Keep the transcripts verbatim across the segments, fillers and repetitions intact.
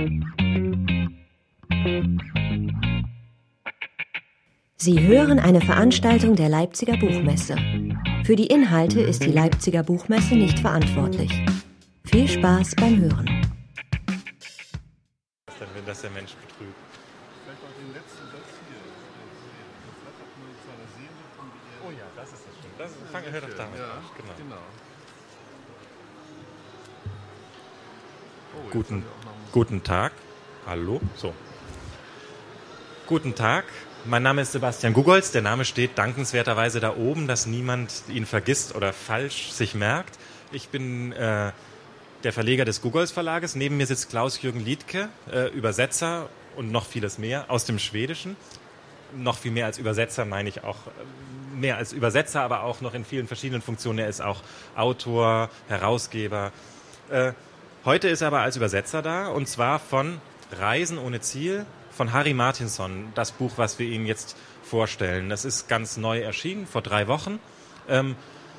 Sie hören eine Veranstaltung der Leipziger Buchmesse. Für die Inhalte ist die Leipziger Buchmesse nicht verantwortlich. Viel Spaß beim Hören. Dann, wenn das der Mensch betrügt. Vielleicht auch den letzten Satz hier. Das flattert nur zu einer Seele von dir. Oh ja, das ist das schon. Das ist, fang, hör doch damit ja, auf. Genau. genau. Oh, Guten, guten Tag. Hallo. So. Guten Tag. Mein Name ist Sebastian Gugolz. Der Name steht dankenswerterweise da oben, dass niemand ihn vergisst oder falsch sich merkt. Ich bin äh, der Verleger des Gugolz Verlages. Neben mir sitzt Klaus-Jürgen Liedtke, äh, Übersetzer und noch vieles mehr aus dem Schwedischen. Noch viel mehr als Übersetzer meine ich auch, äh, mehr als Übersetzer, aber auch noch in vielen verschiedenen Funktionen. Er ist auch Autor, Herausgeber. Äh, heute ist er aber als Übersetzer da, und zwar von Reisen ohne Ziel, von Harry Martinson, das Buch, was wir Ihnen jetzt vorstellen. Das ist ganz neu erschienen, vor drei Wochen. Ähm,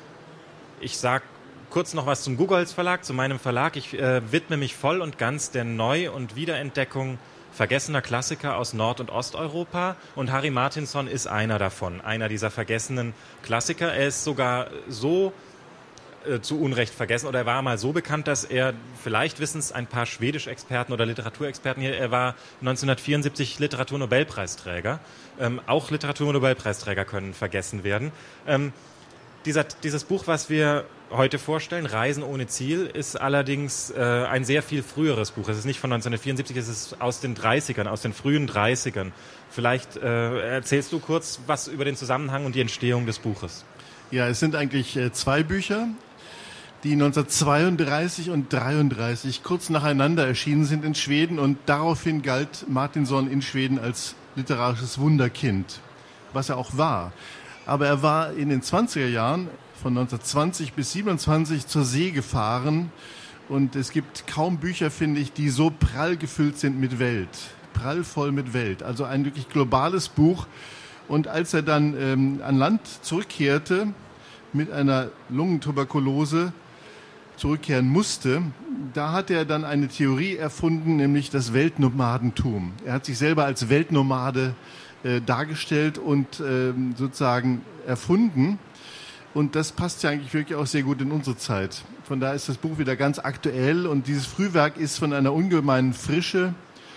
ich sage kurz noch was zum Gugolz Verlag, zu meinem Verlag. Ich äh, widme mich voll und ganz der Neu- und Wiederentdeckung vergessener Klassiker aus Nord- und Osteuropa. Und Harry Martinson ist einer davon, einer dieser vergessenen Klassiker. Er ist sogar so zu Unrecht vergessen, oder er war mal so bekannt, dass er, vielleicht wissen es ein paar Schwedisch-Experten oder Literaturexperten hier, er war neunzehnhundertvierundsiebzig Literaturnobelpreisträger. Ähm, auch Literaturnobelpreisträger können vergessen werden. Ähm, dieser, dieses Buch, was wir heute vorstellen, Reisen ohne Ziel, ist allerdings äh, ein sehr viel früheres Buch. Es ist nicht von neunzehnhundertvierundsiebzig, es ist aus den dreißigern, aus den frühen dreißigern. Vielleicht äh, erzählst du kurz was über den Zusammenhang und die Entstehung des Buches. Ja, es sind eigentlich äh, zwei Bücher, die neunzehnhundertzweiunddreißig und dreiunddreißig kurz nacheinander erschienen sind in Schweden, und daraufhin galt Martinson in Schweden als literarisches Wunderkind, was er auch war. Aber er war in den zwanziger Jahren von neunzehnhundertzwanzig bis siebenundzwanzig zur See gefahren, und es gibt kaum Bücher, finde ich, die so prall gefüllt sind mit Welt, prallvoll mit Welt, also ein wirklich globales Buch. Und als er dann ähm, an Land zurückkehrte mit einer Lungentuberkulose, zurückkehren musste, da hat er dann eine Theorie erfunden, nämlich das Weltnomadentum. Er hat sich selber als Weltnomade äh, dargestellt und äh, sozusagen erfunden. Und das passt ja eigentlich wirklich auch sehr gut in unsere Zeit. Von daher ist das Buch wieder ganz aktuell, und dieses Frühwerk ist von einer ungemeinen Frische.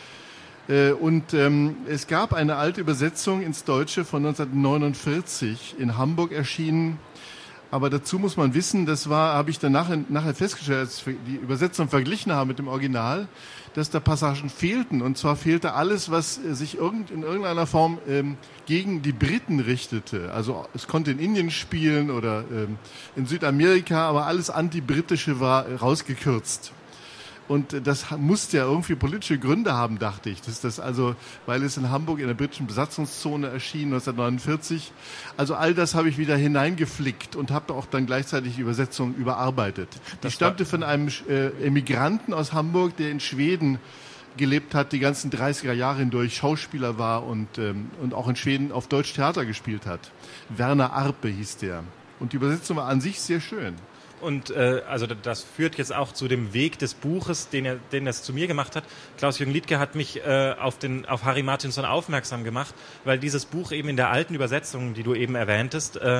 Äh, und ähm, es gab eine alte Übersetzung ins Deutsche von neunzehnhundertneunundvierzig in Hamburg erschienen. Aber dazu muss man wissen, das war, habe ich dann nachher, nachher festgestellt, als wir die Übersetzung verglichen haben mit dem Original, dass da Passagen fehlten. Und zwar fehlte alles, was sich irgend, in irgendeiner Form ähm, gegen die Briten richtete. Also es konnte in Indien spielen oder ähm, in Südamerika, aber alles Anti-Britische war rausgekürzt. Und das musste ja irgendwie politische Gründe haben, dachte ich. Das ist das also, weil es in Hamburg in der britischen Besatzungszone erschien, neunzehnhundertneunundvierzig. Also all das habe ich wieder hineingeflickt und habe auch dann gleichzeitig die Übersetzung überarbeitet. Die das stammte von einem äh, Emigranten aus Hamburg, der in Schweden gelebt hat, die ganzen dreißiger Jahre hindurch Schauspieler war und, ähm, und auch in Schweden auf Deutsch Theater gespielt hat. Werner Arpe hieß der. Und die Übersetzung war an sich sehr schön. Und äh, also das führt jetzt auch zu dem Weg des Buches, den er, den er zu mir gemacht hat. Klaus-Jürgen Liedtke hat mich äh, auf, den, auf Harry Martinson aufmerksam gemacht, weil dieses Buch eben in der alten Übersetzung, die du eben erwähntest, äh,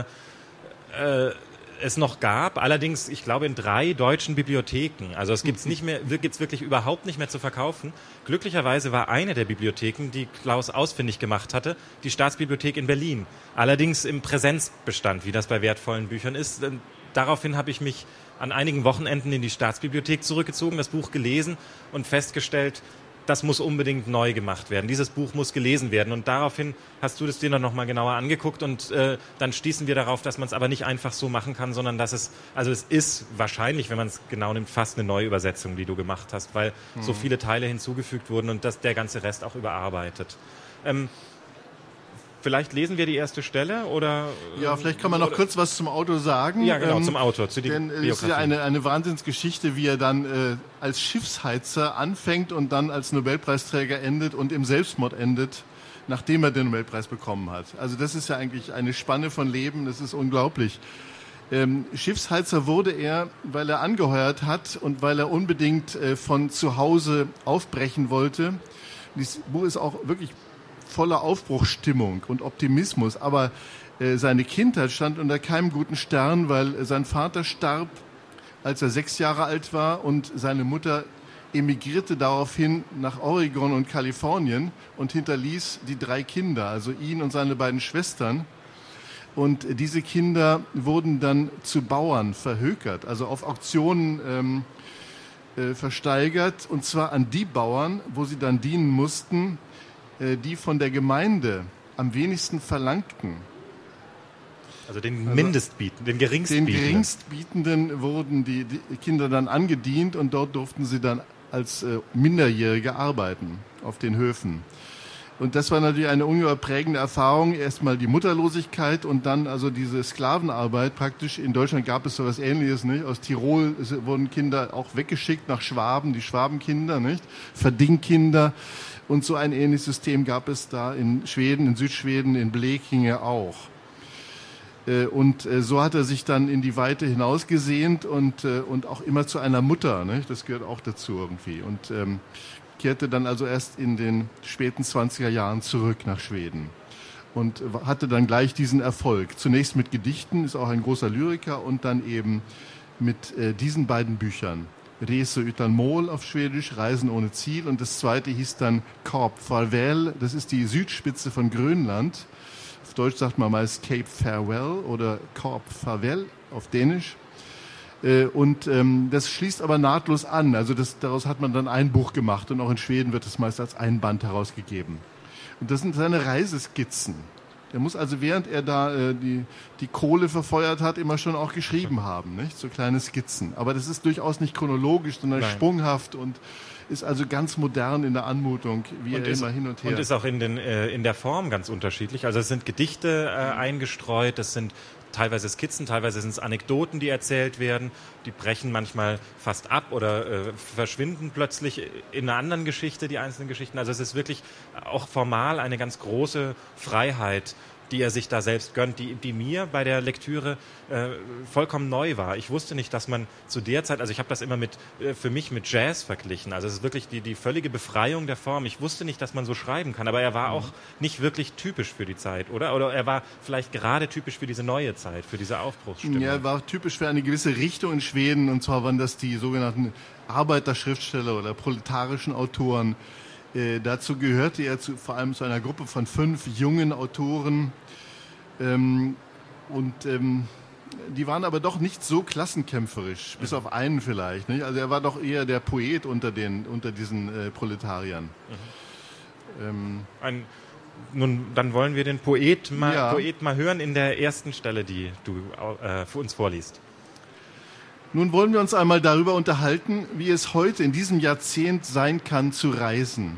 äh, es noch gab. Allerdings, ich glaube, in drei deutschen Bibliotheken. Also es gibt's nicht mehr, gibt's wirklich überhaupt nicht mehr zu verkaufen. Glücklicherweise war eine der Bibliotheken, die Klaus ausfindig gemacht hatte, die Staatsbibliothek in Berlin. Allerdings im Präsenzbestand, wie das bei wertvollen Büchern ist. Daraufhin habe ich mich an einigen Wochenenden in die Staatsbibliothek zurückgezogen, das Buch gelesen und festgestellt, das muss unbedingt neu gemacht werden. Dieses Buch muss gelesen werden. Und daraufhin hast du das dir dann nochmal genauer angeguckt, und äh, dann stießen wir darauf, dass man es aber nicht einfach so machen kann, sondern dass es, also es ist wahrscheinlich, wenn man es genau nimmt, fast eine Neuübersetzung, die du gemacht hast, weil mhm. so viele Teile hinzugefügt wurden und das, der ganze Rest auch überarbeitet. Ähm, Vielleicht lesen wir die erste Stelle, oder? Ja, vielleicht kann man noch kurz was zum Autor sagen. Ja, genau, ähm, zum Autor, zu den Biografie. Denn es ist ja eine, eine Wahnsinnsgeschichte, wie er dann äh, als Schiffsheizer anfängt und dann als Nobelpreisträger endet und im Selbstmord endet, nachdem er den Nobelpreis bekommen hat. Also das ist ja eigentlich eine Spanne von Leben, das ist unglaublich. Ähm, Schiffsheizer wurde er, weil er angeheuert hat und weil er unbedingt äh, von zu Hause aufbrechen wollte. Dieses Buch ist auch wirklich voller Aufbruchsstimmung und Optimismus, aber äh, seine Kindheit stand unter keinem guten Stern, weil äh, sein Vater starb, als er sechs Jahre alt war, und seine Mutter emigrierte daraufhin nach Oregon und Kalifornien und hinterließ die drei Kinder, also ihn und seine beiden Schwestern. Und diese Kinder wurden dann zu Bauern verhökert, also auf Auktionen ähm, äh, versteigert, und zwar an die Bauern, wo sie dann dienen mussten, äh, die von der Gemeinde am wenigsten verlangten. Also den Also Mindestbieten, den Geringstbietenden. Den Geringstbietenden wurden die, die Kinder dann angedient, und dort durften sie dann als äh, Minderjährige arbeiten auf den Höfen. Und das war natürlich eine ungeheuer prägende Erfahrung. Erstmal die Mutterlosigkeit und dann also diese Sklavenarbeit praktisch. In Deutschland gab es sowas Ähnliches, nicht? Aus Tirol wurden Kinder auch weggeschickt nach Schwaben, die Schwabenkinder, nicht? Verdingkinder. Und so ein ähnliches System gab es da in Schweden, in Südschweden, in Blekinge auch. Und so hat er sich dann in die Weite hinausgesehnt und, und auch immer zu einer Mutter, nicht? Das gehört auch dazu irgendwie. Und ähm, kehrte dann also erst in den späten zwanziger Jahren zurück nach Schweden und hatte dann gleich diesen Erfolg. Zunächst mit Gedichten, ist auch ein großer Lyriker, und dann eben mit äh, diesen beiden Büchern. Rese utan mål auf Schwedisch, Reisen ohne Ziel, und das zweite hieß dann Kap Farväl, das ist die Südspitze von Grönland. Auf Deutsch sagt man meist Cape Farewell oder Kap Farväl auf Dänisch. Und ähm, das schließt aber nahtlos an. Also das, daraus hat man dann ein Buch gemacht, und auch in Schweden wird es meist als ein Band herausgegeben. Und das sind seine Reiseskizzen. Er muss also, während er da äh, die, die Kohle verfeuert hat, immer schon auch geschrieben haben, nicht? So kleine Skizzen. Aber das ist durchaus nicht chronologisch, sondern Nein. sprunghaft und ist also ganz modern in der Anmutung, wie und er ist, immer hin und her. Und ist auch in, den, äh, in der Form ganz unterschiedlich. Also es sind Gedichte äh, eingestreut, das sind teilweise Skizzen, teilweise sind es Anekdoten, die erzählt werden. Die brechen manchmal fast ab oder äh, verschwinden plötzlich in einer anderen Geschichte, die einzelnen Geschichten. Also es ist wirklich auch formal eine ganz große Freiheit, die er sich da selbst gönnt, die, die mir bei der Lektüre äh, vollkommen neu war. Ich wusste nicht, dass man zu der Zeit, also ich habe das immer mit äh, für mich mit Jazz verglichen. Also es ist wirklich die, die völlige Befreiung der Form. Ich wusste nicht, dass man so schreiben kann, aber er war auch nicht wirklich typisch für die Zeit, oder? Oder er war vielleicht gerade typisch für diese neue Zeit, für diese Aufbruchsstimmung. Ja, er war typisch für eine gewisse Richtung in Schweden, und zwar waren das die sogenannten Arbeiterschriftsteller oder proletarischen Autoren. Äh, dazu gehörte er zu, vor allem zu einer Gruppe von fünf jungen Autoren. Ähm, und ähm, die waren aber doch nicht so klassenkämpferisch, bis auf einen vielleicht. Nicht? Also er war doch eher der Poet unter, den, unter diesen äh, Proletariern. Mhm. Ähm, Ein, nun, dann wollen wir den Poet mal, ja. Poet mal hören in der ersten Stelle, die du äh, für uns vorliest. Nun wollen wir uns einmal darüber unterhalten, wie es heute in diesem Jahrzehnt sein kann, zu reisen.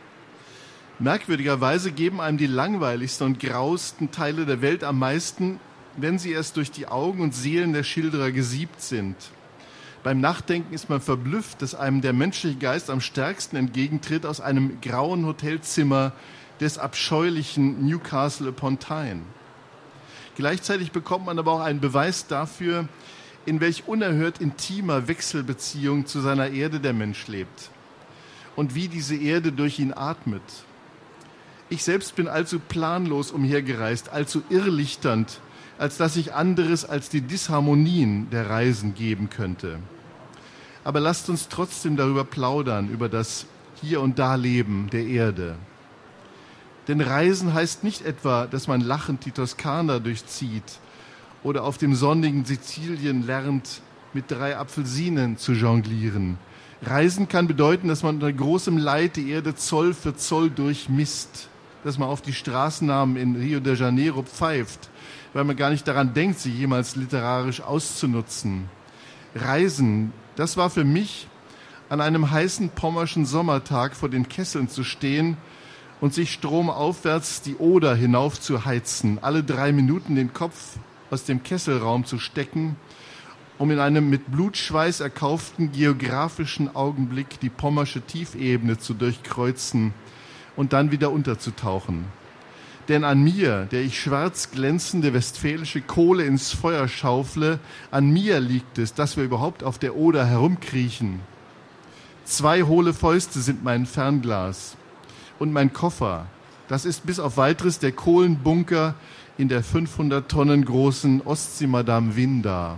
Merkwürdigerweise geben einem die langweiligsten und grausten Teile der Welt am meisten, wenn sie erst durch die Augen und Seelen der Schilderer gesiebt sind. Beim Nachdenken ist man verblüfft, dass einem der menschliche Geist am stärksten entgegentritt aus einem grauen Hotelzimmer des abscheulichen Newcastle upon Tyne. Gleichzeitig bekommt man aber auch einen Beweis dafür, in welch unerhört intimer Wechselbeziehung zu seiner Erde der Mensch lebt und wie diese Erde durch ihn atmet. Ich selbst bin allzu planlos umhergereist, allzu irrlichternd, als dass ich anderes als die Disharmonien der Reisen geben könnte. Aber lasst uns trotzdem darüber plaudern, über das Hier- und Da-Leben der Erde. Denn Reisen heißt nicht etwa, dass man lachend die Toskana durchzieht oder auf dem sonnigen Sizilien lernt, mit drei Apfelsinen zu jonglieren. Reisen kann bedeuten, dass man unter großem Leid die Erde Zoll für Zoll durchmisst, dass man auf die Straßennamen in Rio de Janeiro pfeift, weil man gar nicht daran denkt, sie jemals literarisch auszunutzen. Reisen, das war für mich, an einem heißen pommerschen Sommertag vor den Kesseln zu stehen und sich stromaufwärts die Oder hinauf zu heizen, alle drei Minuten den Kopf aus dem Kesselraum zu stecken, um in einem mit Blutschweiß erkauften geografischen Augenblick die pommersche Tiefebene zu durchkreuzen und dann wieder unterzutauchen. Denn an mir, der ich schwarz glänzende westfälische Kohle ins Feuer schaufle, an mir liegt es, dass wir überhaupt auf der Oder herumkriechen. Zwei hohle Fäuste sind mein Fernglas und mein Koffer. Das ist bis auf weiteres der Kohlenbunker in der fünfhundert Tonnen großen Ostsee-Madame Winda.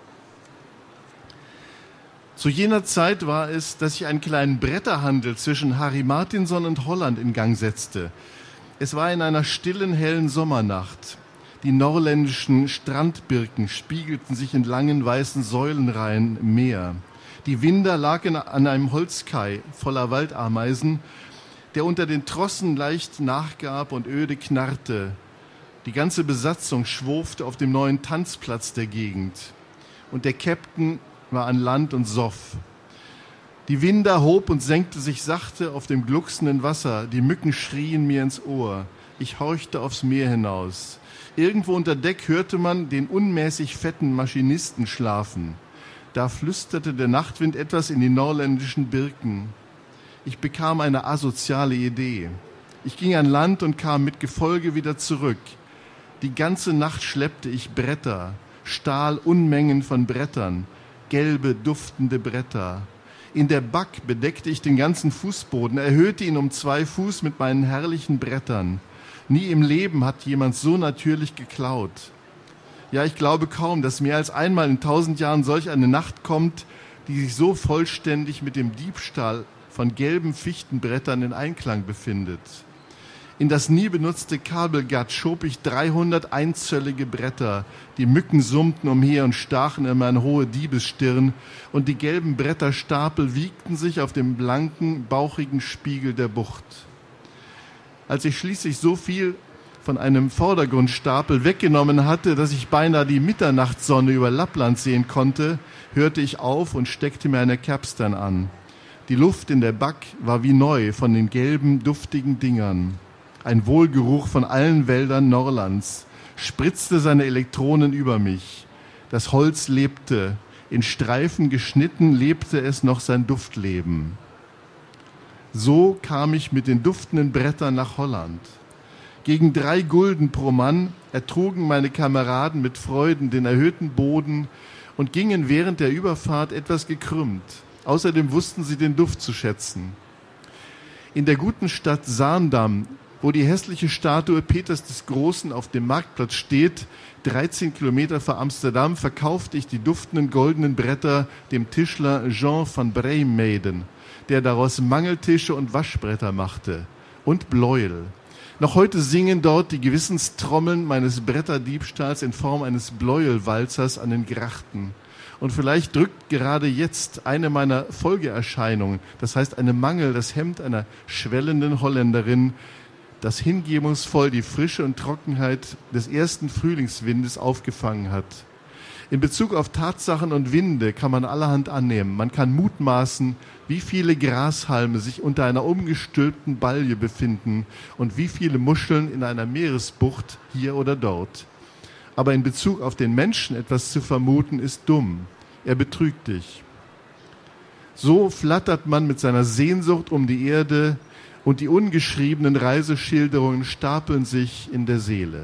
Zu jener Zeit war es, dass ich einen kleinen Bretterhandel zwischen Harry Martinson und Holland in Gang setzte. Es war in einer stillen, hellen Sommernacht. Die norländischen Strandbirken spiegelten sich in langen, weißen Säulenreihen im Meer. Die Winda lag in, an einem Holzkai voller Waldameisen, der unter den Trossen leicht nachgab und öde knarrte. Die ganze Besatzung schwurfte auf dem neuen Tanzplatz der Gegend. Und der Käpt'n war an Land und soff. Die Winda hob und senkte sich sachte auf dem glucksenden Wasser. Die Mücken schrien mir ins Ohr. Ich horchte aufs Meer hinaus. Irgendwo unter Deck hörte man den unmäßig fetten Maschinisten schlafen. Da flüsterte der Nachtwind etwas in die norländischen Birken. Ich bekam eine asoziale Idee. Ich ging an Land und kam mit Gefolge wieder zurück. Die ganze Nacht schleppte ich Bretter, stahl Unmengen von Brettern, gelbe, duftende Bretter. In der Back bedeckte ich den ganzen Fußboden, erhöhte ihn um zwei Fuß mit meinen herrlichen Brettern. Nie im Leben hat jemand so natürlich geklaut. Ja, ich glaube kaum, dass mehr als einmal in tausend Jahren solch eine Nacht kommt, die sich so vollständig mit dem Diebstahl von gelben Fichtenbrettern in Einklang befindet. In das nie benutzte Kabelgatt schob ich dreihundert einzöllige Bretter. Die Mücken summten umher und stachen in meine hohe Diebesstirn, und die gelben Bretterstapel wiegten sich auf dem blanken, bauchigen Spiegel der Bucht. Als ich schließlich so viel von einem Vordergrundstapel weggenommen hatte, dass ich beinahe die Mitternachtssonne über Lappland sehen konnte, hörte ich auf und steckte mir eine Capstern an. Die Luft in der Back war wie neu von den gelben, duftigen Dingern. Ein Wohlgeruch von allen Wäldern Norlands spritzte seine Elektronen über mich. Das Holz lebte, in Streifen geschnitten lebte es noch sein Duftleben. So kam ich mit den duftenden Brettern nach Holland. Gegen drei Gulden pro Mann ertrugen meine Kameraden mit Freuden den erhöhten Boden und gingen während der Überfahrt etwas gekrümmt. Außerdem wussten sie den Duft zu schätzen. In der guten Stadt Zaandam, wo die hässliche Statue Peters des Großen auf dem Marktplatz steht, dreizehn Kilometer vor Amsterdam, verkaufte ich die duftenden goldenen Bretter dem Tischler Jean van Breymeden, der daraus Mangeltische und Waschbretter machte. Und Bleuel. Noch heute singen dort die Gewissenstrommeln meines Bretterdiebstahls in Form eines Bleuel-Walzers an den Grachten. Und vielleicht drückt gerade jetzt eine meiner Folgeerscheinungen, das heißt eine Mangel, das Hemd einer schwellenden Holländerin, das hingebungsvoll die Frische und Trockenheit des ersten Frühlingswindes aufgefangen hat. In Bezug auf Tatsachen und Winde kann man allerhand annehmen. Man kann mutmaßen, wie viele Grashalme sich unter einer umgestülpten Balje befinden und wie viele Muscheln in einer Meeresbucht hier oder dort. Aber in Bezug auf den Menschen etwas zu vermuten, ist dumm. Er betrügt dich. So flattert man mit seiner Sehnsucht um die Erde, und die ungeschriebenen Reiseschilderungen stapeln sich in der Seele.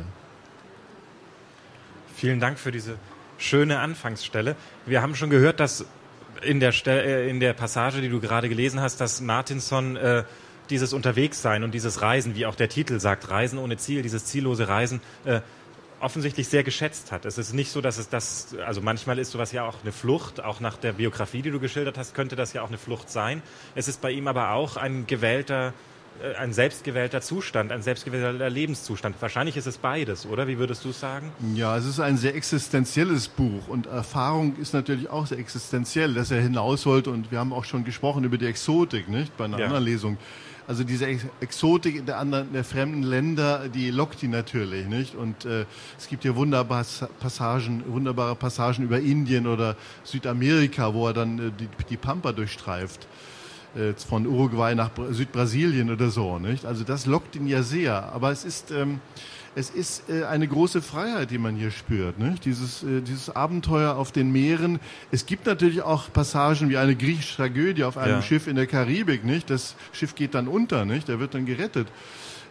Vielen Dank für diese schöne Anfangsstelle. Wir haben schon gehört, dass in der, Stelle, in der Passage, die du gerade gelesen hast, dass Martinson äh, dieses Unterwegssein und dieses Reisen, wie auch der Titel sagt, Reisen ohne Ziel, dieses ziellose Reisen, äh, offensichtlich sehr geschätzt hat. Es ist nicht so, dass es das, also manchmal ist sowas ja auch eine Flucht, auch nach der Biografie, die du geschildert hast, könnte das ja auch eine Flucht sein. Es ist bei ihm aber auch ein gewählter, ein selbstgewählter Zustand, ein selbstgewählter Lebenszustand. Wahrscheinlich ist es beides, oder? Wie würdest du es sagen? Ja, es ist ein sehr existenzielles Buch und Erfahrung ist natürlich auch sehr existenziell, dass er hinaus wollte, und wir haben auch schon gesprochen über die Exotik, nicht? Bei einer ja. anderen Lesung. Also diese Exotik der anderen, der fremden Länder, die lockt ihn natürlich, nicht? Und äh, es gibt ja wunderbare Passagen, wunderbare Passagen über Indien oder Südamerika, wo er dann äh, die, die Pampa durchstreift, äh, von Uruguay nach Südbrasilien oder so, nicht? Also das lockt ihn ja sehr. Aber es ist ähm, es ist äh, eine große Freiheit, die man hier spürt, nicht? Dieses äh, dieses Abenteuer auf den Meeren. Es gibt natürlich auch Passagen wie eine griechische Tragödie auf einem ja. Schiff in der Karibik, nicht? Das Schiff geht dann unter, nicht? Er wird dann gerettet.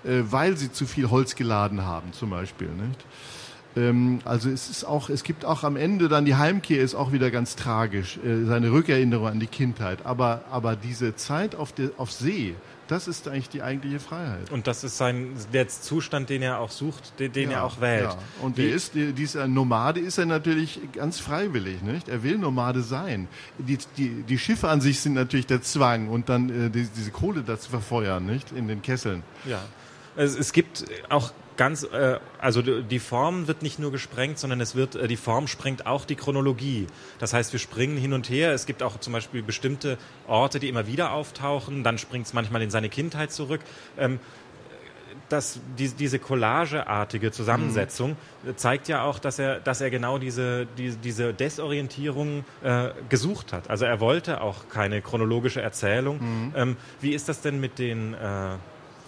äh, weil sie zu viel Holz geladen haben, zum Beispiel, nicht? Ähm, also es ist auch, es gibt auch am Ende dann die Heimkehr ist auch wieder ganz tragisch, äh, seine Rückerinnerung an die Kindheit. Aber, aber diese Zeit auf, der, auf See, das ist eigentlich die eigentliche Freiheit. Und das ist sein, der Zustand, den er auch sucht, den, den ja, er auch wählt. Ja. Und der ist, dieser Nomade ist er natürlich ganz freiwillig, nicht? Er will Nomade sein. Die, die, die Schiffe an sich sind natürlich der Zwang und dann äh, die, diese Kohle da zu verfeuern, nicht? In den Kesseln. Ja. Es, es gibt auch ganz, äh, also die Form wird nicht nur gesprengt, sondern es wird, äh, die Form sprengt auch die Chronologie. Das heißt, wir springen hin und her. Es gibt auch zum Beispiel bestimmte Orte, die immer wieder auftauchen. Dann springt es manchmal in seine Kindheit zurück. Ähm, das, die, diese collageartige Zusammensetzung mhm. zeigt ja auch, dass er, dass er genau diese, die, diese Desorientierung äh, gesucht hat. Also er wollte auch keine chronologische Erzählung. Mhm. Ähm, wie ist das denn mit den äh,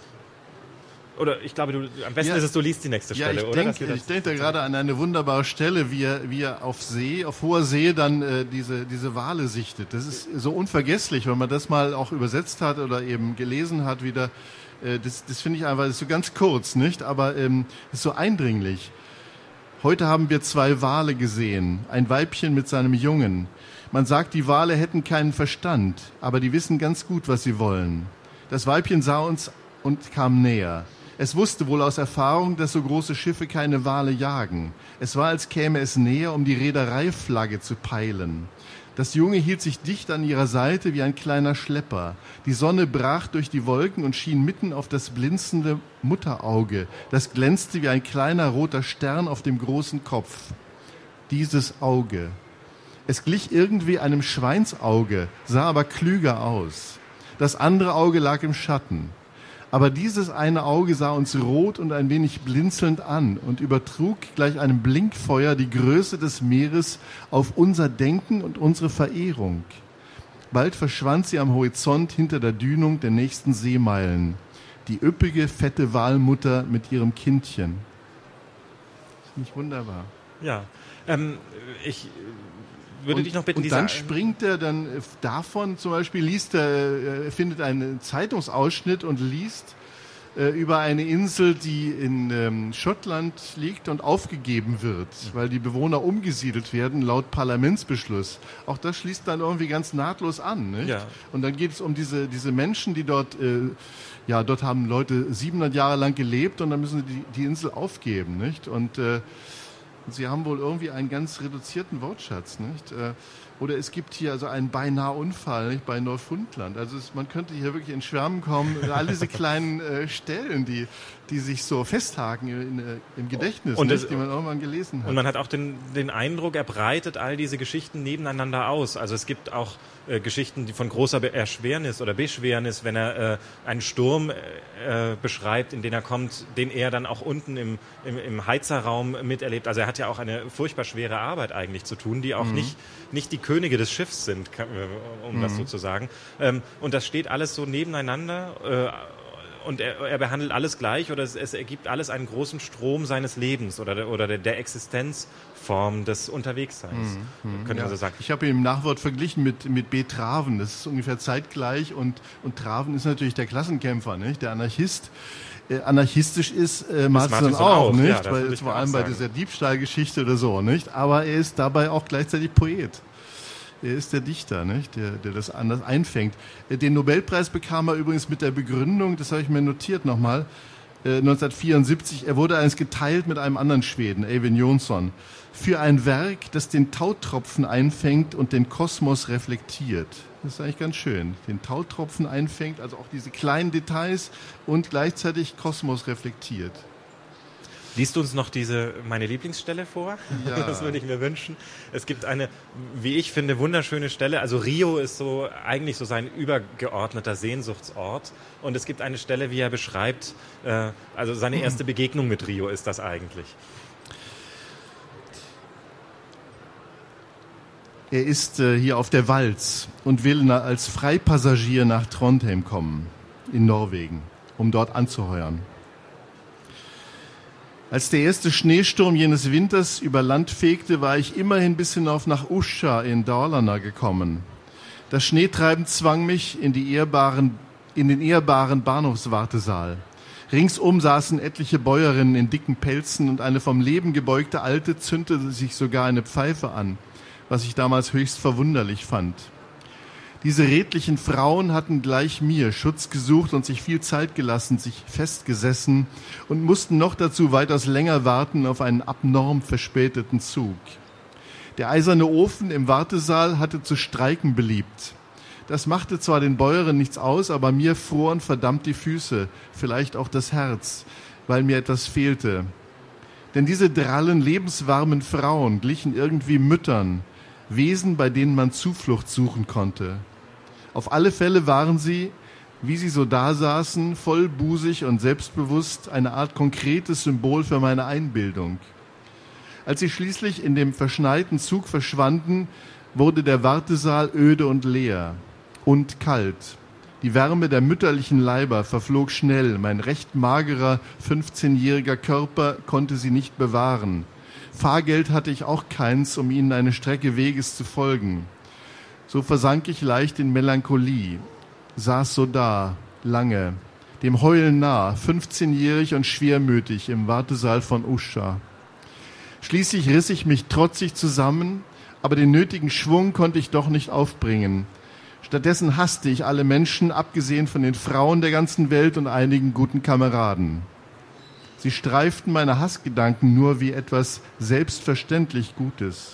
Oder ich glaube, du, am besten ja, ist es, du liest die nächste Stelle, ja, ich oder? Denk, ich denke da gerade an eine wunderbare Stelle, wie er, wie er auf See, auf hoher See dann äh, diese, diese Wale sichtet. Das ist so unvergesslich, wenn man das mal auch übersetzt hat oder eben gelesen hat wieder. Äh, das das finde ich einfach, das ist so ganz kurz, nicht? Aber ähm, ist so eindringlich. Heute haben wir zwei Wale gesehen, ein Weibchen mit seinem Jungen. Man sagt, die Wale hätten keinen Verstand, aber die wissen ganz gut, was sie wollen. Das Weibchen sah uns und kam näher. Es wusste wohl aus Erfahrung, dass so große Schiffe keine Wale jagen. Es war, als käme es näher, um die Reedereiflagge zu peilen. Das Junge hielt sich dicht an ihrer Seite wie ein kleiner Schlepper. Die Sonne brach durch die Wolken und schien mitten auf das blinzende Mutterauge. Das glänzte wie ein kleiner roter Stern auf dem großen Kopf. Dieses Auge. Es glich irgendwie einem Schweinsauge, sah aber klüger aus. Das andere Auge lag im Schatten. Aber dieses eine Auge sah uns rot und ein wenig blinzelnd an und übertrug gleich einem Blinkfeuer die Größe des Meeres auf unser Denken und unsere Verehrung. Bald verschwand sie am Horizont hinter der Dünung der nächsten Seemeilen. Die üppige, fette Walmutter mit ihrem Kindchen. Das finde ich wunderbar. Ja, ähm, ich würde und, dich noch bitten, und dann springt er dann davon, zum Beispiel liest er, er findet einen Zeitungsausschnitt und liest äh, über eine Insel, die in ähm, Schottland liegt und aufgegeben wird, weil die Bewohner umgesiedelt werden laut Parlamentsbeschluss. Auch das schließt dann irgendwie ganz nahtlos an, nicht? Ja. Und dann geht es um diese, diese Menschen, die dort, äh, ja, dort haben Leute siebenhundert Jahre lang gelebt und dann müssen sie die, die Insel aufgeben, nicht? Und äh, Sie haben wohl irgendwie einen ganz reduzierten Wortschatz, nicht? Oder es gibt hier also einen beinahe Unfall, nicht, bei Neufundland. Also es, man könnte hier wirklich in Schwärmen kommen. All diese kleinen äh, Stellen, die, die sich so festhaken in, in, im Gedächtnis, und nicht, das, die man irgendwann gelesen hat. Und man hat auch den, den Eindruck, er breitet all diese Geschichten nebeneinander aus. Also es gibt auch äh, Geschichten, die von großer Erschwernis oder Beschwernis, wenn er äh, einen Sturm äh, beschreibt, in den er kommt, den er dann auch unten im, im, im Heizerraum miterlebt. Also er hat ja auch eine furchtbar schwere Arbeit eigentlich zu tun, die auch mhm. nicht, nicht die Könige des Schiffs sind, um mhm. das so zu sagen. Ähm, und das steht alles so nebeneinander äh, und er, er behandelt alles gleich oder es, es ergibt alles einen großen Strom seines Lebens oder, oder der, der Existenzform des Unterwegsseins, mhm. könnte man so sagen. Ich habe ihn im Nachwort verglichen mit, mit B. Traven, das ist ungefähr zeitgleich und, und Traven ist natürlich der Klassenkämpfer, nicht? Der Anarchist. Äh, anarchistisch ist äh, Martinson auch, auch, nicht? Ja, weil vor allem bei dieser Diebstahlgeschichte oder so, nicht? Aber er ist dabei auch gleichzeitig Poet. Er ist der Dichter, nicht? Der, der das anders einfängt. Äh, den Nobelpreis bekam er übrigens mit der Begründung, das habe ich mir notiert nochmal, äh, neunzehnhundertvierundsiebzig, er wurde eins geteilt mit einem anderen Schweden, Eyvind Jonsson, für ein Werk, das den Tautropfen einfängt und den Kosmos reflektiert. Das ist eigentlich ganz schön. Den Tautropfen einfängt, also auch diese kleinen Details und gleichzeitig Kosmos reflektiert. Liest du uns noch diese, meine Lieblingsstelle vor? Ja. Das würde ich mir wünschen. Es gibt eine, wie ich finde, wunderschöne Stelle. Also Rio ist so eigentlich so sein übergeordneter Sehnsuchtsort. Und es gibt eine Stelle, wie er beschreibt, äh, also seine erste Begegnung mit Rio ist das eigentlich. Er ist äh, hier auf der Walz und will na, als Freipassagier nach Trondheim kommen, in Norwegen, um dort anzuheuern. Als der erste Schneesturm jenes Winters über Land fegte, war ich immerhin bis hinauf nach Uscha in Dalarna gekommen. Das Schneetreiben zwang mich in, die ehrbaren, in den ehrbaren Bahnhofswartesaal. Ringsum saßen etliche Bäuerinnen in dicken Pelzen und eine vom Leben gebeugte Alte zündete sich sogar eine Pfeife an, was ich damals höchst verwunderlich fand. Diese redlichen Frauen hatten gleich mir Schutz gesucht und sich viel Zeit gelassen, sich festgesessen und mussten noch dazu weitaus länger warten auf einen abnorm verspäteten Zug. Der eiserne Ofen im Wartesaal hatte zu streiken beliebt. Das machte zwar den Bäuerinnen nichts aus, aber mir froren verdammt die Füße, vielleicht auch das Herz, weil mir etwas fehlte. Denn diese drallen, lebenswarmen Frauen glichen irgendwie Müttern, Wesen, bei denen man Zuflucht suchen konnte. Auf alle Fälle waren sie, wie sie so dasaßen, vollbusig und selbstbewusst, eine Art konkretes Symbol für meine Einbildung. Als sie schließlich in dem verschneiten Zug verschwanden, wurde der Wartesaal öde und leer und kalt. Die Wärme der mütterlichen Leiber verflog schnell. Mein recht magerer, fünfzehnjähriger Körper konnte sie nicht bewahren. Fahrgeld hatte ich auch keins, um ihnen eine Strecke Weges zu folgen. So versank ich leicht in Melancholie, saß so da, lange, dem Heulen nah, fünfzehnjährig und schwermütig im Wartesaal von Usha. Schließlich riss ich mich trotzig zusammen, aber den nötigen Schwung konnte ich doch nicht aufbringen. Stattdessen hasste ich alle Menschen, abgesehen von den Frauen der ganzen Welt und einigen guten Kameraden. Sie streiften meine Hassgedanken nur wie etwas selbstverständlich Gutes.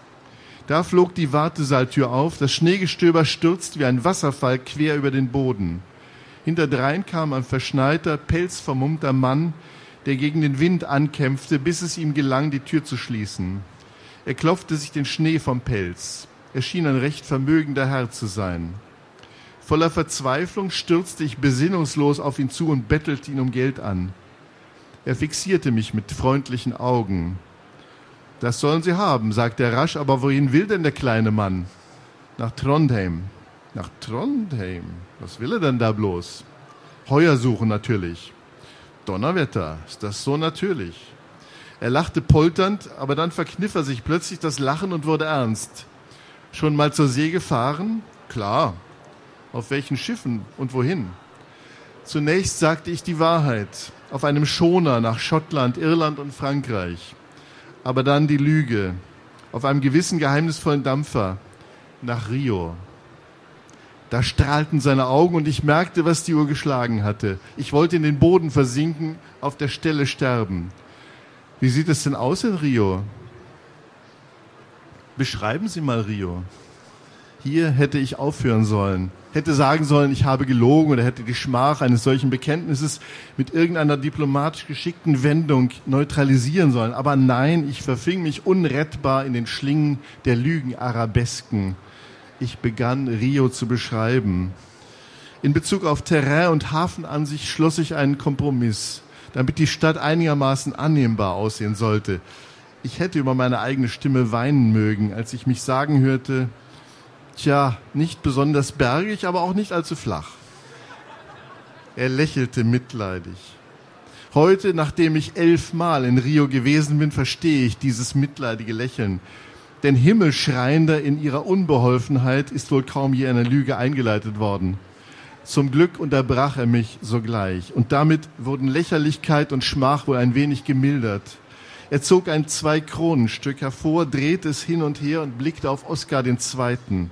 Da flog die Wartesaaltür auf, das Schneegestöber stürzte wie ein Wasserfall quer über den Boden. Hinterdrein kam ein verschneiter, pelzvermummter Mann, der gegen den Wind ankämpfte, bis es ihm gelang, die Tür zu schließen. Er klopfte sich den Schnee vom Pelz. Er schien ein recht vermögender Herr zu sein. Voller Verzweiflung stürzte ich besinnungslos auf ihn zu und bettelte ihn um Geld an. Er fixierte mich mit freundlichen Augen. »Das sollen Sie haben«, sagte er rasch, »aber wohin will denn der kleine Mann?« »Nach Trondheim.« »Nach Trondheim? Was will er denn da bloß?« »Heuer suchen natürlich.« »Donnerwetter, ist das so natürlich?« Er lachte polternd, aber dann verkniff er sich plötzlich das Lachen und wurde ernst. »Schon mal zur See gefahren?« »Klar.« »Auf welchen Schiffen und wohin?« Zunächst sagte ich die Wahrheit. Auf einem Schoner nach Schottland, Irland und Frankreich. Aber dann die Lüge. Auf einem gewissen geheimnisvollen Dampfer nach Rio. Da strahlten seine Augen und ich merkte, was die Uhr geschlagen hatte. Ich wollte in den Boden versinken, auf der Stelle sterben. Wie sieht es denn aus in Rio? Beschreiben Sie mal Rio. Hier hätte ich aufhören sollen. Hätte sagen sollen, ich habe gelogen oder hätte die Schmach eines solchen Bekenntnisses mit irgendeiner diplomatisch geschickten Wendung neutralisieren sollen. Aber nein, ich verfing mich unrettbar in den Schlingen der Lügenarabesken. Ich begann, Rio zu beschreiben. In Bezug auf Terrain und Hafenansicht schloss ich einen Kompromiss, damit die Stadt einigermaßen annehmbar aussehen sollte. Ich hätte über meine eigene Stimme weinen mögen, als ich mich sagen hörte, tja, nicht besonders bergig, aber auch nicht allzu flach. Er lächelte mitleidig. Heute, nachdem ich elfmal in Rio gewesen bin, verstehe ich dieses mitleidige Lächeln. Denn himmelschreiender in ihrer Unbeholfenheit ist wohl kaum je eine Lüge eingeleitet worden. Zum Glück unterbrach er mich sogleich. Und damit wurden Lächerlichkeit und Schmach wohl ein wenig gemildert. Er zog ein Zwei-Kronen-Stück hervor, drehte es hin und her und blickte auf Oskar den Zweiten.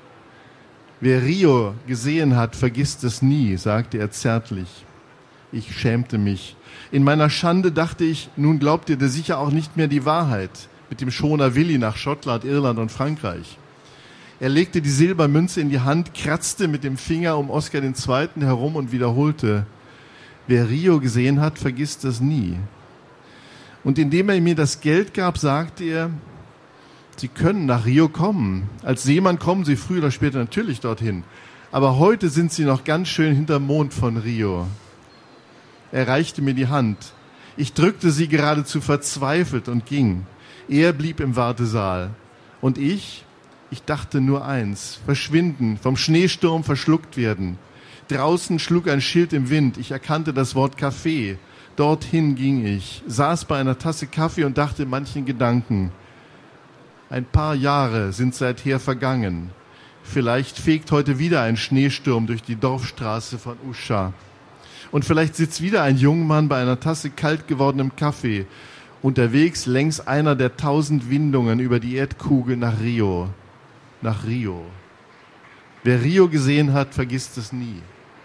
Wer Rio gesehen hat, vergisst es nie, sagte er zärtlich. Ich schämte mich. In meiner Schande dachte ich, nun glaubt ihr sicher auch nicht mehr die Wahrheit mit dem Schoner Willi nach Schottland, Irland und Frankreich. Er legte die Silbermünze in die Hand, kratzte mit dem Finger um Oskar den Zweiten herum und wiederholte, wer Rio gesehen hat, vergisst es nie. Und indem er mir das Geld gab, sagte er, Sie können nach Rio kommen. Als Seemann kommen Sie früher oder später natürlich dorthin. Aber heute sind Sie noch ganz schön hinterm Mond von Rio. Er reichte mir die Hand. Ich drückte sie geradezu verzweifelt und ging. Er blieb im Wartesaal. Und ich, ich dachte nur eins, verschwinden, vom Schneesturm verschluckt werden. Draußen schlug ein Schild im Wind. Ich erkannte das Wort Kaffee. Dorthin ging ich, saß bei einer Tasse Kaffee und dachte manchen Gedanken. Ein paar Jahre sind seither vergangen. Vielleicht fegt heute wieder ein Schneesturm durch die Dorfstraße von Usha. Und vielleicht sitzt wieder ein junger Mann bei einer Tasse kalt gewordenem Kaffee, unterwegs längs einer der tausend Windungen über die Erdkugel nach Rio. Nach Rio. Wer Rio gesehen hat, vergisst es nie.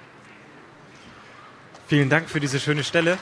Vielen Dank für diese schöne Stelle.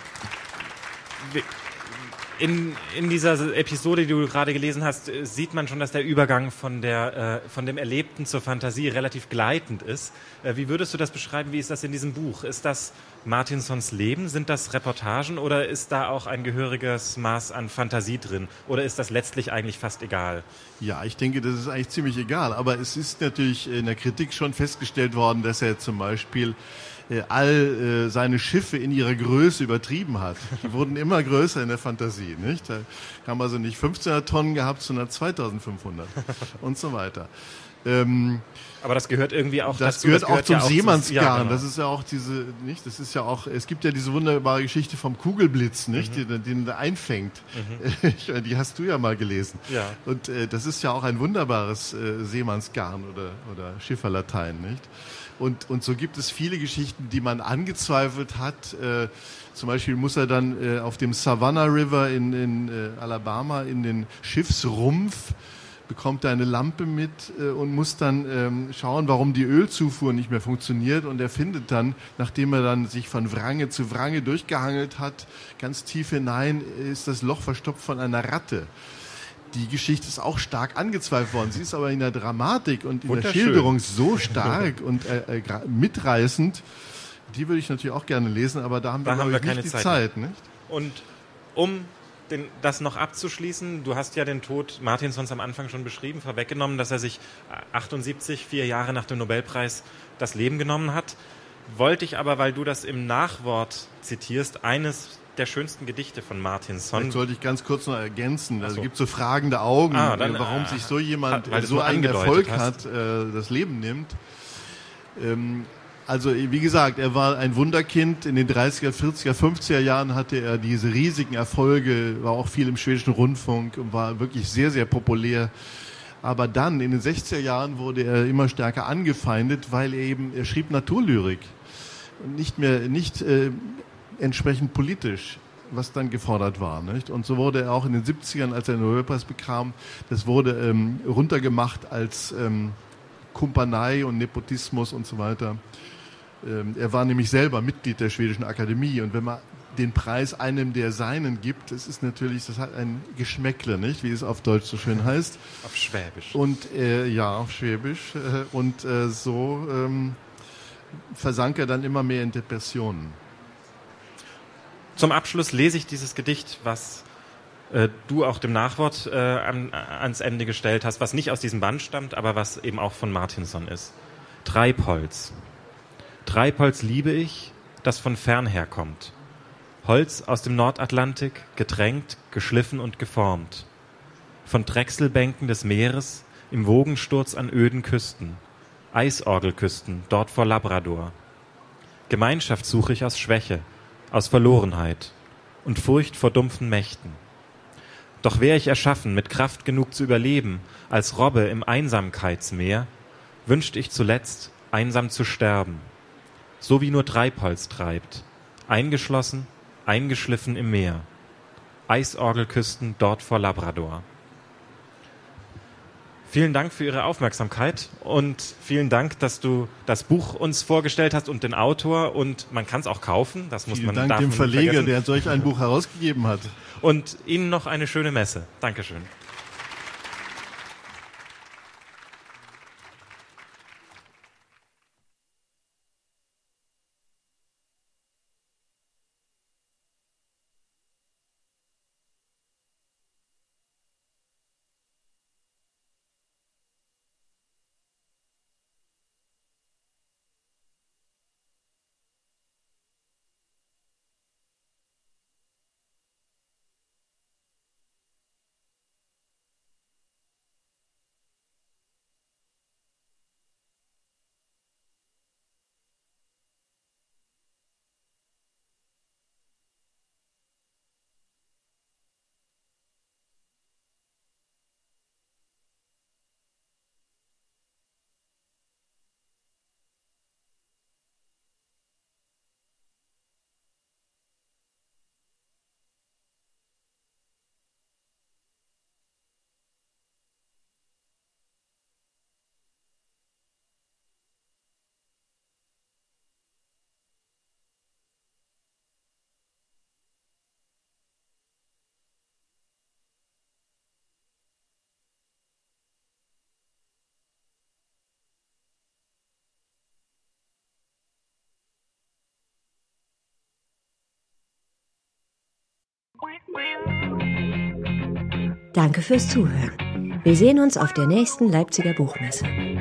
In, in dieser Episode, die du gerade gelesen hast, sieht man schon, dass der Übergang von, der, äh, von dem Erlebten zur Fantasie relativ gleitend ist. Äh, wie würdest du das beschreiben? Wie ist das in diesem Buch? Ist das Martinsons Leben? Sind das Reportagen oder ist da auch ein gehöriges Maß an Fantasie drin? Oder ist das letztlich eigentlich fast egal? Ja, ich denke, das ist eigentlich ziemlich egal. Aber es ist natürlich in der Kritik schon festgestellt worden, dass er zum Beispiel all äh, seine Schiffe in ihrer Größe übertrieben hat. Die wurden immer größer in der Fantasie, nicht? Da haben also nicht fünfzehnhundert Tonnen gehabt, sondern zweitausendfünfhundert und so weiter. Ähm, Aber das gehört irgendwie auch das dazu. Gehört das gehört auch zum ja auch Seemannsgarn. Ja, genau. Das ist ja auch diese, nicht? Das ist ja auch, es gibt ja diese wunderbare Geschichte vom Kugelblitz, nicht? Mhm. Den, den er einfängt. Mhm. Die hast du ja mal gelesen. Ja. Und äh, das ist ja auch ein wunderbares äh, Seemannsgarn oder, oder Schifferlatein, nicht? Und, und so gibt es viele Geschichten, die man angezweifelt hat. Äh, zum Beispiel muss er dann äh, auf dem Savannah River in, in äh, Alabama in den Schiffsrumpf, bekommt er eine Lampe mit äh, und muss dann ähm, schauen, warum die Ölzufuhr nicht mehr funktioniert. Und er findet dann, nachdem er dann sich von Wrange zu Wrange durchgehangelt hat, ganz tief hinein ist das Loch verstopft von einer Ratte. Die Geschichte ist auch stark angezweifelt worden. Sie ist aber in der Dramatik und in der Schilderung so stark und äh, äh, mitreißend. Die würde ich natürlich auch gerne lesen, aber da haben wir, da haben wir ich, keine nicht die Zeit. Zeit. Nicht? Und um den, das noch abzuschließen, du hast ja den Tod Martinsons am Anfang schon beschrieben, vorweggenommen, dass er sich achtundsiebzig, vier Jahre nach dem Nobelpreis, das Leben genommen hat. Wollte ich aber, weil du das im Nachwort zitierst, eines der schönsten Gedichte von Martinson. Vielleicht sollte ich ganz kurz noch ergänzen. Also so. es gibt so fragende Augen, ah, dann, warum äh, sich so jemand, hat, so einen Erfolg hast. hat, äh, das Leben nimmt. Ähm, also wie gesagt, er war ein Wunderkind. In den dreißiger, vierziger, fünfziger Jahren hatte er diese riesigen Erfolge, war auch viel im schwedischen Rundfunk und war wirklich sehr, sehr populär. Aber dann, in den sechziger Jahren, wurde er immer stärker angefeindet, weil er eben, er schrieb Naturlyrik. Nicht mehr, nicht äh, entsprechend politisch, was dann gefordert war. Nicht? Und so wurde er auch in den siebzigern, als er den Nobelpreis bekam, das wurde ähm, runtergemacht als ähm, Kumpanei und Nepotismus und so weiter. Ähm, er war nämlich selber Mitglied der Schwedischen Akademie und wenn man den Preis einem der Seinen gibt, das ist natürlich, das hat ein Geschmäckle, nicht, wie es auf Deutsch so schön heißt. Auf Schwäbisch. Und äh, ja, auf Schwäbisch. Äh, und äh, so ähm, versank er dann immer mehr in Depressionen. Zum Abschluss lese ich dieses Gedicht, was äh, du auch dem Nachwort äh, an, ans Ende gestellt hast, was nicht aus diesem Band stammt, aber was eben auch von Martinson ist. Treibholz. Treibholz liebe ich, das von fern herkommt. Holz aus dem Nordatlantik, getränkt, geschliffen und geformt. Von Drechselbänken des Meeres, im Wogensturz an öden Küsten. Eisorgelküsten, dort vor Labrador. Gemeinschaft suche ich aus Schwäche, aus Verlorenheit und Furcht vor dumpfen Mächten. Doch wär ich erschaffen, mit Kraft genug zu überleben, als Robbe im Einsamkeitsmeer, wünscht ich zuletzt, einsam zu sterben, so wie nur Treibholz treibt, eingeschlossen, eingeschliffen im Meer. Eisorgelküsten dort vor Labrador. Vielen Dank für Ihre Aufmerksamkeit und vielen Dank, dass du das Buch uns vorgestellt hast und den Autor, und man kann es auch kaufen, das muss Vielen man Dank darf dem man Verleger, vergessen. der solch ein Buch herausgegeben hat. Und Ihnen noch eine schöne Messe. Dankeschön. Danke fürs Zuhören. Wir sehen uns auf der nächsten Leipziger Buchmesse.